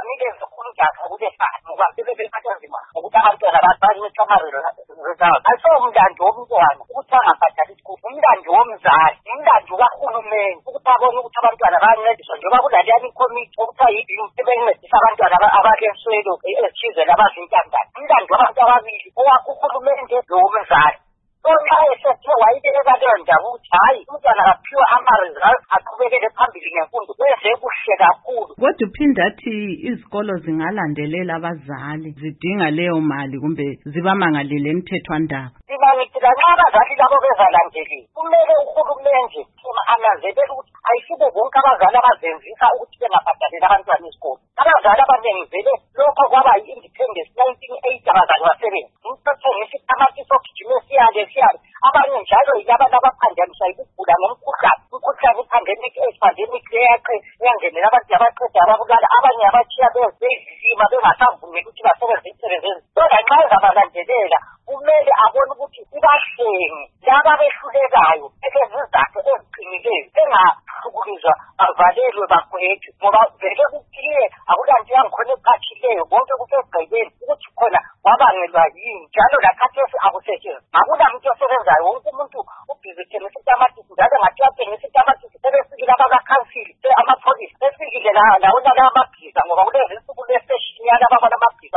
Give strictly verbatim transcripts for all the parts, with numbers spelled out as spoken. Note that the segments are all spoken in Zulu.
banikeza ukunjaka kubefana ngoba bebephathazima ukuthi abantwana babhali ecamazelo results asomndando womntwana ukuthi angabhadali isikole umndando womzali umndando kahulumeni ukuthi abone ukuthi abantwana bayancediswa njengoba kunaliyani ikomiti okuthiwa yibhimu ebencedisa abantwana abalenswelo ezithize labazintandane umndando wabantu ababili owakho uhulumende lowomzali nxa esethe wayibeka leyo ndaba ukuthi hayi umntwana akaphiwa ama-results aqhubekele phambili ngemfundo wenze kuhle kakhulu. Kodwa uphinde athi izikolo zingalandelela abazali zidinga leyo mali kumbe zibamangalele emthethwandaba. Sinangithi lanxa abazali labo bezalandelile kumele uhulumende ananzelele ukuthi ayisibo bonke abazali abazenzisa ukuthi bengabhadaleli abantwana isikole. Abazali abaningi vele lokho kwaba yi-independence nineteen eighty abazali basebenzi umthethengisa itamati sogijime siyale siyale abanye njalo yilabana abaphandaniswa yikugula ngomkhuhlane umkhuhlane i-pandemic pandemic leyaqe eyangenela abantu abaqeda ababulala abanye abatshiya bezisima bengasavumeli ukuthi basebenze imisebenzi kodwa nxa ezabalandelela kumele abone ukuthi ibahlenge laba behlulekayo ezizathu eziqinileyo engahlukulizwa bavalelwe bagwetshwe ngoba vele kuphile akulanto yangikhona ephathileyo konke kusegqibeni ukuthi khona wabangelwa yini njalo lakhathesi akusetshenziswa akulamuntu osebenzayo wonke umuntu ubhizi thengisa itamatisi njalo ngathi uyathengisa itamatisi sebefikile abakakhansili amapholisa befikile lawo lala amabhiza ngoba kulezi insuku leseshini yalaba abanamabhiza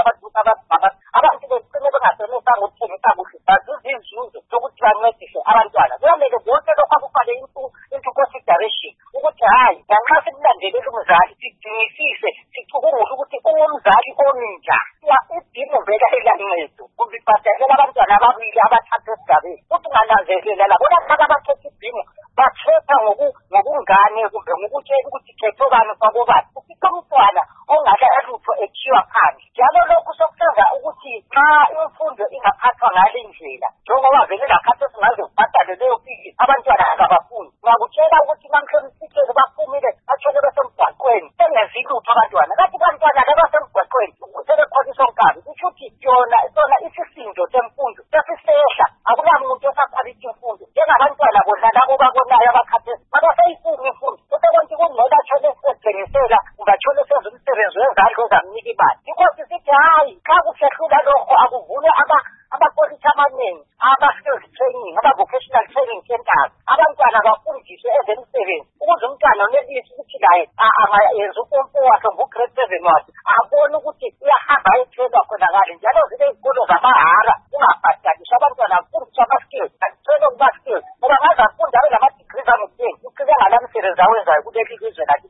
abantu becine bengasebenzanga ukuthengisa kuhle bazuza inzuzo zokuthi bancedise abantwana kuyamele bonke lokho akufake into consideration ukuthi hayi lanxa sikulandelela umzali sidingisise sicubungule ukuthi ungumzali ominja idingo vele elancedo kumbe ibhadalela abantwana ababili abathathu esigabeni futhi ungananzelela labona khaka abakhetha ibhingo bakhetha ngokungane kumbe ngokutshela ukuthi khetho bani kwabobani ufike umntwana ongaka alutho ekhiwa phandle njalo lokhu sokusenza ukuthi xa imfundo ingaphathwa ngale ndlela njengoba vele lakhathi singaze kubhadale leyo fiki abantwana akabafundi ngakutshela ukuthi namhlanje baphumile bathole besemgwaqweni bengenzi lutho abantwana kathi abantwana abasemgwaqweni sebekholiswa nkabi kusho ukuthi yona sona isisindo semfundo sesisehla akulamuntu osakhwalithi imfundo njengabantwana bona labo babonayo abakhathesi abasayifuni imfundo kodwa konke kungcola athole esengisela ungathole senza umsebenzi wezandla ozamnika imali inkosi sithi hayi xa kusehlula lokho akuvule amapolisi amaningi ama-skills training ama-vocational training centers abantwana bafundiswe ezemisebenzi ukuze umntwana onelisi ukuthi laye angayenza upompo wakhe ngo-grade seven wakhe abone ukuthi uyahamba ayethelwa khonakale njalo zibe izikolo zamahhala ungabhadaliswa abantwana bafundiswa ama-skills athelwe kuma-skills ngoba ngaze afunda abe nama-degrees anguteni ucile ngala msebenzi awenzayo kuleli lizwe